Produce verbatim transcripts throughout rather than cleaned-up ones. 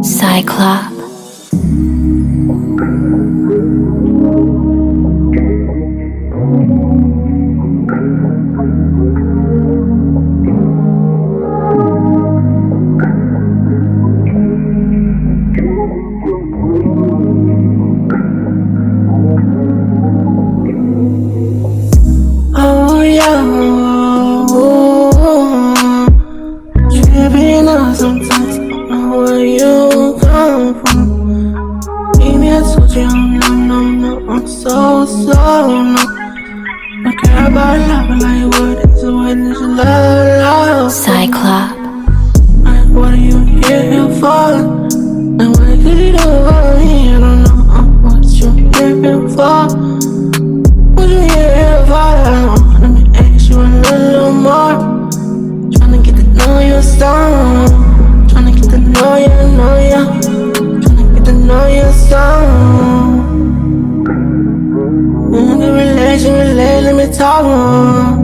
Cyclop. Oh yeah, tripping out sometimes. Don't know where you come from. Maybe I told you I'm no, no, no, I'm so, so no. I care about love like what is it, what is love, love? Cyclop. Like what are you here for? And what did it over me? I don't know uh, what you here for. What you here for? Let me ask you a little more. Tryna get to know your song. Tryna get to know you, know you. Tryna get to know your song. In the relation, relate, let me talk more.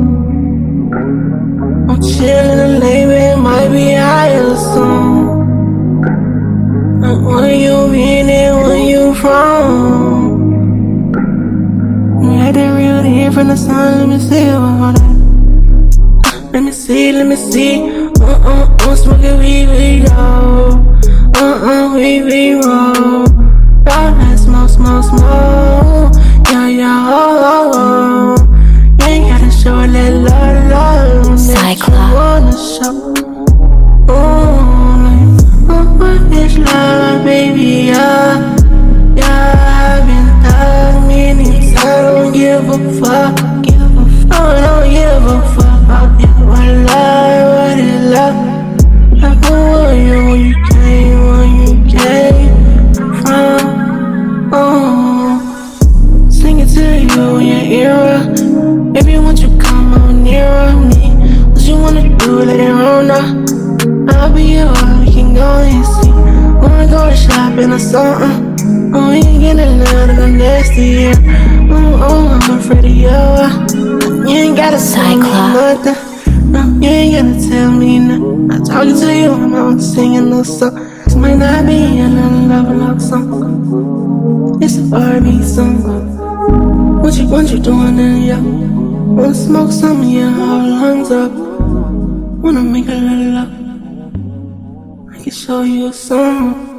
I'm chillin' and lately, it might be higher soon. And where you been and where you from? You had that real here from the sun, let me see about that. Let me see, let me see. Uh-uh, uh, smoking weed, we go. Uh-uh, we, we roll. Roll that smoke, smoke, smoke. Yeah, yeah, oh, oh, oh. You ain't gotta show that love, love. Cyclop. That you wanna show. Oh, like, oh, what is love, baby? Yeah, yeah, I've been thug many times. I don't give a fuck, give a fuck. I don't give a fuck about you. What love, what is love? Like, who are you when you came, when you came from? Oh, sing it to you in your era. Baby, won't you come on nearer me? What you wanna do later on now? I'll be your one, we can go and see. Wanna go shopping or something? Oh, we ain't getting out of the next year. Oh, oh, I'm afraid of you. You ain't gotta tell me nothing. No, you ain't gotta tell me nothing. I'm talking to you and I'm singing no song. This might not be a love, love song. It's a R and B song. What you, what you doing in ya? Wanna smoke some of your whole lungs up. Wanna make a little love. I can show you a song.